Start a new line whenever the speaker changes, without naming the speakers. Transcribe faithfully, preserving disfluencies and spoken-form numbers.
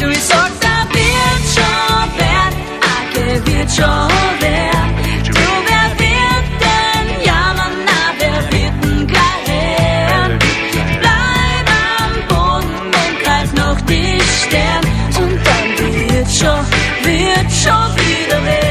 Du, ich sag, da wird schon wer, Ake wird schon wer. Du, wer wird denn jammern, na, wer wird denn gleich her? Bleib am Boden und greif noch die Stern und dann wird schon, wird schon wieder wer.